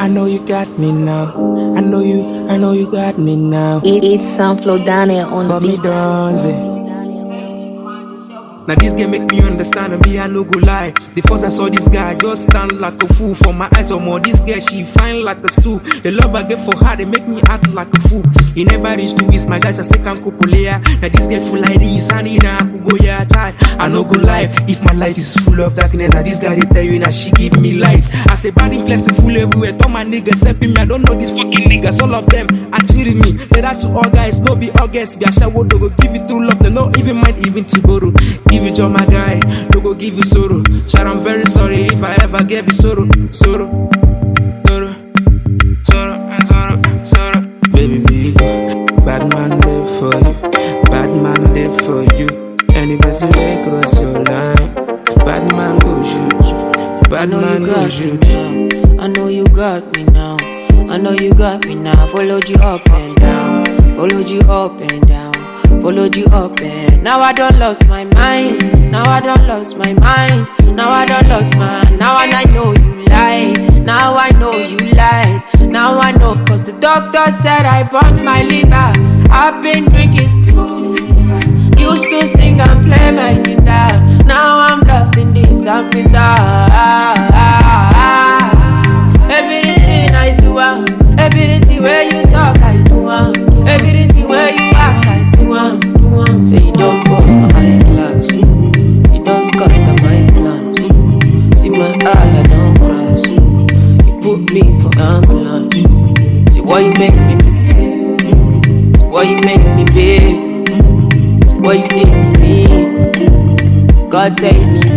I know you got me now. I know you got me now. It's Sunflow Daniel on Got me beat. dancing. Now this game make me understand and me I no go lie. The first I saw this guy just stand like a fool. For my eyes or more, this girl she fine like a stool. The love I get for her they make me act like a fool. He never reach to his my guys I say can't couple. Now this girl full like this and he now go yeah child. I no go lie. If my life is full of darkness, now this guy they tell you now she give me light. I say bad influence full everywhere. All my niggas helping me. I don't know these fucking niggas. All of them are cheating me. Better to all guys, no be all guys. Gasha would go give it true love. They no even mind even to borrow. Give it to my guy, no go give you sorrow. Shout I'm very sorry if I ever gave you sorrow. Baby big, bad man live for you. Bad man live for you. Any person may cross your line. Bad man go shoot. Bad man go shoot. I know you got me now. I know you got me now. Followed you up and down. Followed you up and down. Followed you up and now I don't lost my mind. Now I don't lost my mind. Now I don't lost my. Now and I know you lied. Now I know you lied. Now I know cause the doctor said I burnt my liver. I've been drinking. Used to sing and play my guitar. Now I'm lost in this bizarre. Everything I do, everything where you talk I do, everything where you ask I do. Say you don't bust my eyeglass, you don't scatter my plans. See my eye I don't cross, you put me for ambulance. See why you make me big, see why you make me big, see what you did to me. God save me